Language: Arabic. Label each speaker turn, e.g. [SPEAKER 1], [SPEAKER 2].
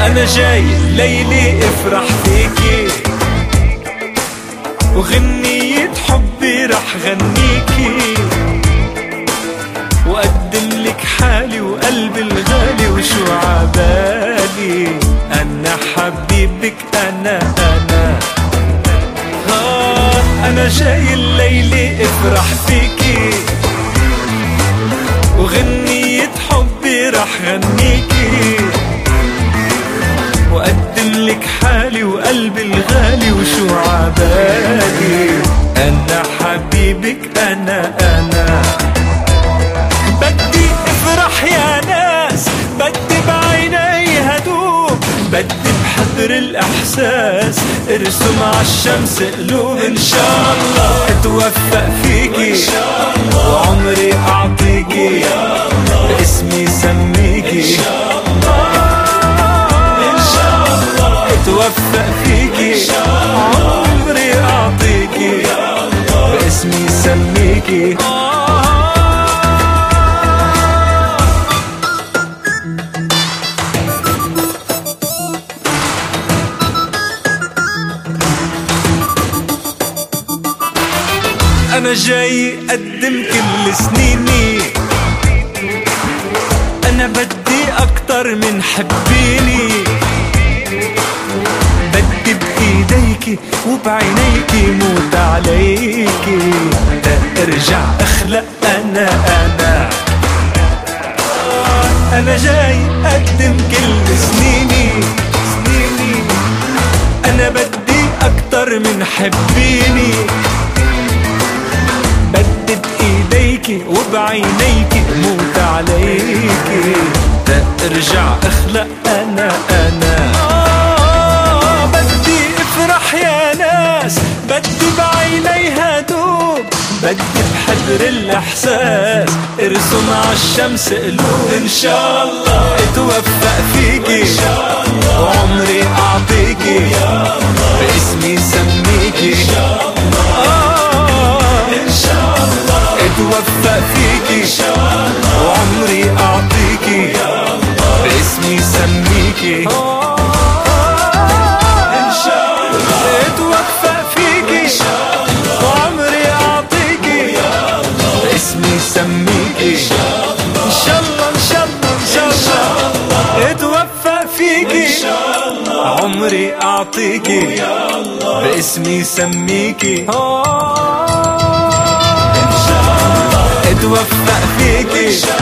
[SPEAKER 1] أنا جاي ليلي افرح فيكي، وغنية حبي رح غنيكي، وأقدم لك حالي وقلبي الغالي وشو عبالي. أنا حبيبك أنا أنا جاي الليلة افرح فيكي، وغنية حبي رح غنيكي، وأقدم لك حالي وقلبي الغالي وشو عبالي. أنا حبيبك أنا بدي افرح يا ناس، بدي بعيني هدوء، بدي بحضر الإحساس ارسم عالشمس قلوب. إن شاء الله اتوفق فيكي وعمري أعطيكي، باسمي سميكي. اتوفق فيكي عمري أعطيكي، باسمي سميكي. أنا جاي أقدم كل سنيني، أنا بدي أكتر من حبيني، بدي بإيديكي وبعينيكي موت عليكي، ارجع أخلق أنا جاي أقدم كل سنيني، أنا بدي أكتر من حبيني، بدي بإيديكي وبعينيكي موت عليكي، ارجع أخلق أنا بدي افرح يا ناس، بدي بعيني هدوب، بدي بحضر الإحساس ارسم عالشمس قلوب. إن شاء الله اتوفق فيكي وعمري أعطيكي، باسمي سميكي. اتوفق فيكي وعمري أعطيكي، باسمي سميكي. إن شاء الله اتوفق فيكي وعمري أعطيكي، باسمي سميكي. إن شاء الله إن شاء الله إن شاء الله اتوفق فيكي عمري أعطيكي، باسمي سميكي. اتوفق فيكي